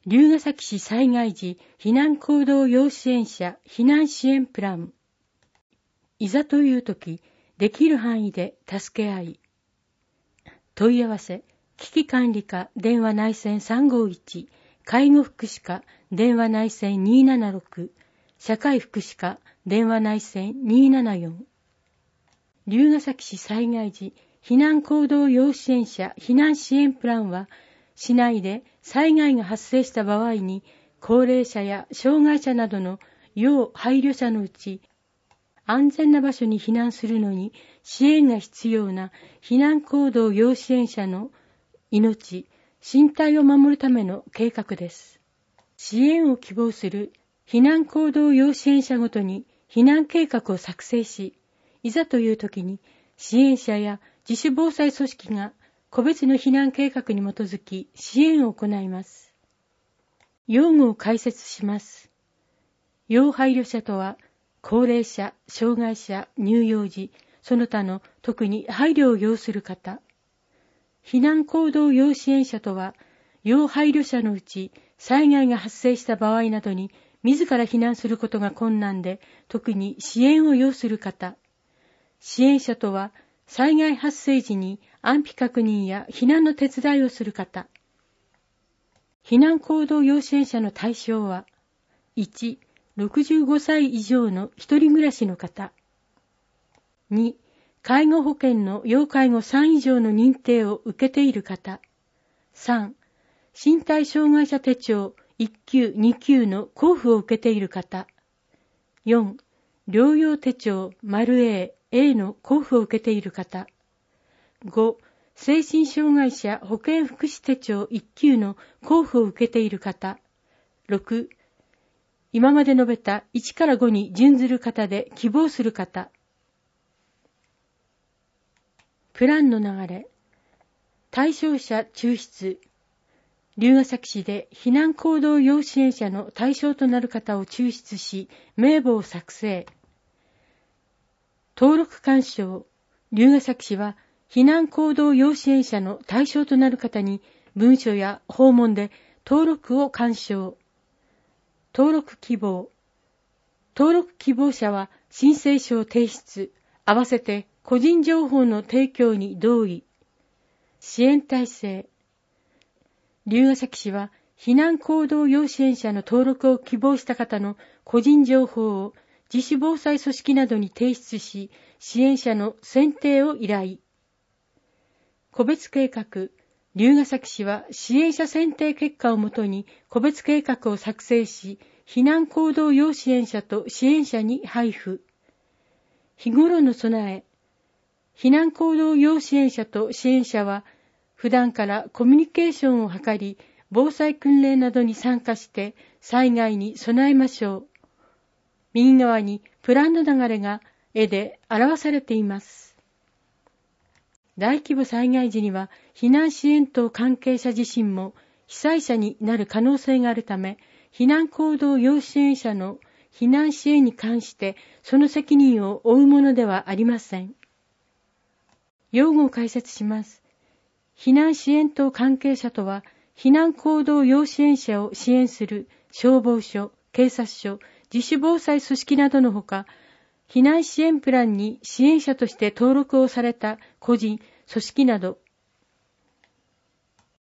龍ケ崎市災害時避難行動要支援者避難支援プラン。いざという時、できる範囲で助け合い。問い合わせ、危機管理課電話内線351、介護福祉課電話内線276、社会福祉課電話内線274。龍ケ崎市災害時避難行動要支援者避難支援プランは、市内で災害が発生した場合に、高齢者や障害者などの要配慮者のうち、安全な場所に避難するのに支援が必要な避難行動要支援者の命、身体を守るための計画です。支援を希望する避難行動要支援者ごとに避難計画を作成し、いざという時に支援者や自主防災組織が個別の避難計画に基づき支援を行います。用語を解説します。要配慮者とは、高齢者、障害者、乳幼児、その他の特に配慮を要する方。避難行動要支援者とは、要配慮者のうち災害が発生した場合などに自ら避難することが困難で、特に支援を要する方。支援者とは、災害発生時に安否確認や避難の手伝いをする方。避難行動要支援者の対象は、1、65歳以上の一人暮らしの方。2、介護保険の要介護3以上の認定を受けている方。3、身体障害者手帳1級2級の交付を受けている方。4、療養手帳 ○A、A の交付を受けている方。5、精神障害者保健福祉手帳1級の交付を受けている方。6、今まで述べた1から5に準ずる方で希望する方。プランの流れ。対象者抽出。龍ケ崎市で避難行動要支援者の対象となる方を抽出し、名簿を作成。登録勧奨。龍ケ崎市は避難行動要支援者の対象となる方に文書や訪問で登録を勧奨。登録希望。登録希望者は申請書を提出、合わせて個人情報の提供に同意。支援体制。龍ケ崎市は避難行動要支援者の登録を希望した方の個人情報を自主防災組織などに提出し、支援者の選定を依頼。個別計画。龍ケ崎市は支援者選定結果をもとに個別計画を作成し、避難行動要支援者と支援者に配布。日頃の備え。避難行動要支援者と支援者は、普段からコミュニケーションを図り、防災訓練などに参加して災害に備えましょう。右側にプランの流れが絵で表されています。大規模災害時には避難支援等関係者自身も被災者になる可能性があるため、避難行動要支援者の避難支援に関してその責任を負うものではありません。用語を解説します。避難支援等関係者とは、避難行動要支援者を支援する消防署、警察署、自主防災組織などのほか、避難支援プランに支援者として登録をされた個人、組織など、